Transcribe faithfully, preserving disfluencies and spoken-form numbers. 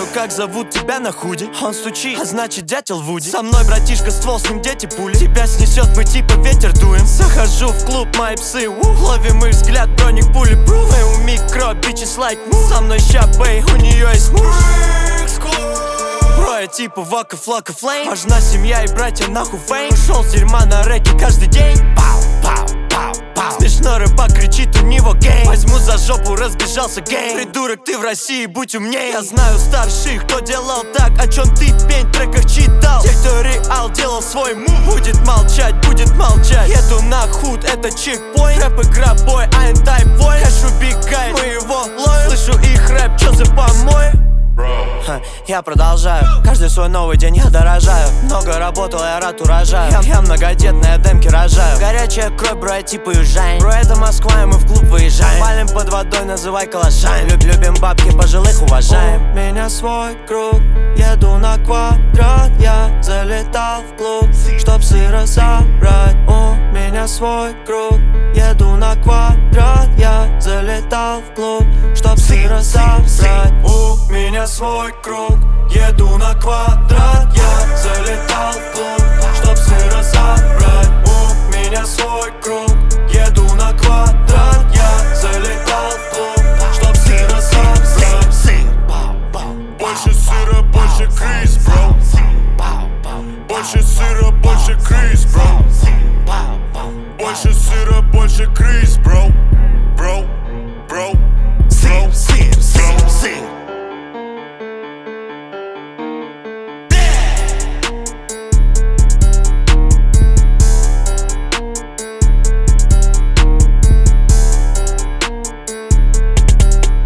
как зовут тебя на худи. Он стучит, а значит дятел Вуди. Со мной братишка ствол, с ним дети пули. Тебя снесет, мы типа ветер дуем. Захожу в клуб, мои псы, ух. Ловим их взгляд, броник пули, пруф. Мы у микро, bitches like move. Со мной ща бэй, у нее есть муж. Бро, я типа вака, флака, флейм. Важна семья и братья, нахуй фейм. Ушел с дерьма на рэке каждый день. Пау, пау, пау, пау. Смешно рыбак кричит, у него гейм. Возьму за жопу, разбежался гейм. Придурок, ты в России, будь умней. Я знаю старших, кто делал так, о чем ты пень в треках читал. Те, кто реал делал свой мув, будет молчать, будет молчать. Еду на худ, это чекпоинт. Рэп игра бой, I am type boy. Хэш убегает, мы его ловим. Слышу их рэп, чё за помой? Ха, я продолжаю, каждый свой новый день я дорожаю. Много работал, я рад урожаю. Я, я многодетная, демки рожаю. Горячая кровь, бро, я типа уезжаем. Бро, это Москва, и мы в клуб выезжаем. Палим под водой, называй калашами. Люб, любим бабки, пожилых уважаем. У меня свой круг, еду на квадрат. Я залетал в клуб, чтоб сыро собрать. У меня свой круг, еду на квадрат. Я залетал в клуб, чтоб сыро собрать. У меня свой круг, еду на квадрат. Я залетал в клуб, чтоб сыро собрать. У меня свой круг, еду на квадрат. Я залетал в клуб, чтоб сыро собрать. Больше сыра, больше Крис, бро. Больше сыра, больше Крис, бро. Больше сыра, больше Крис, бро.